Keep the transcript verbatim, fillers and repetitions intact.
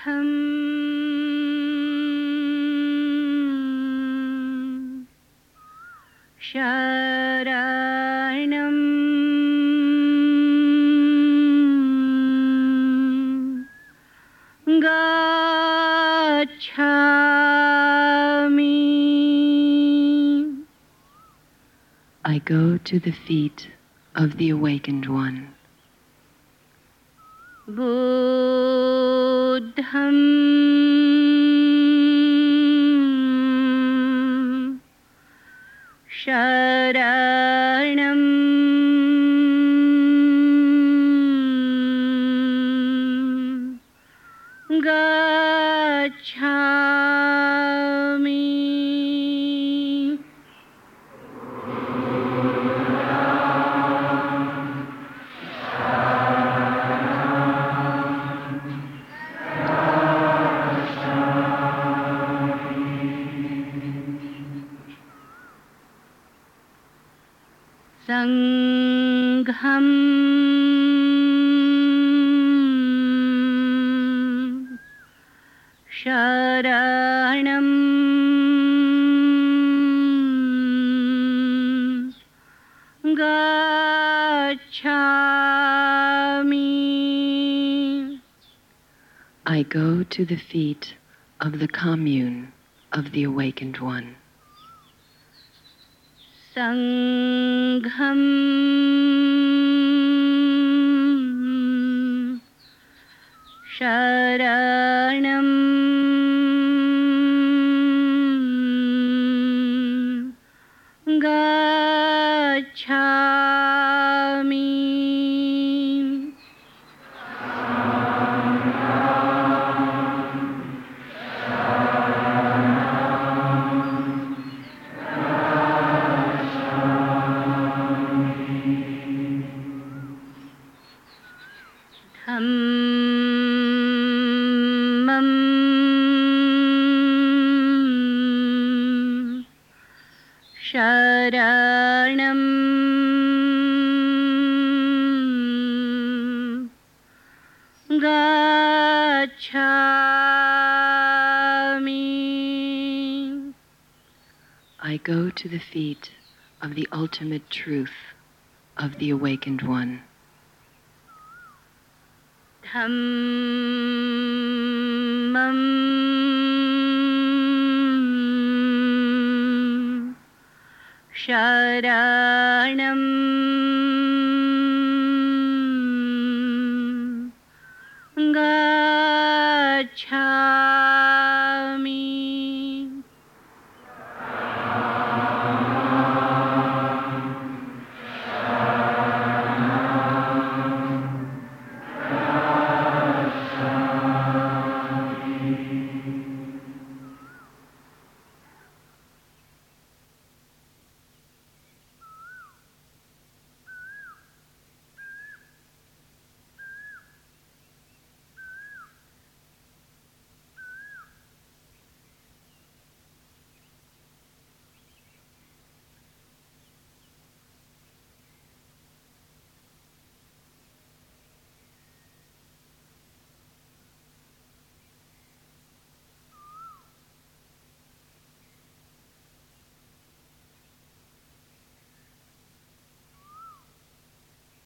शरणं गच्छामि. I go to the feet of the Awakened One. Buddham sharanam gacchami. Sangham sharanam gacchami. I go to the feet of the commune of the Awakened One. Sangham sharanam gacchami. Dhammam sharanam gacchami. I go to the feet of the ultimate truth of the Awakened One. Dhammam sharanam